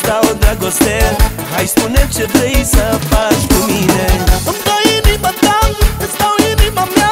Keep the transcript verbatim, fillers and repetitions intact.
îți dau dragoste. Hai spune ce vrei să faci cu mine. Îmi dai inima ta, îți dau inima mea.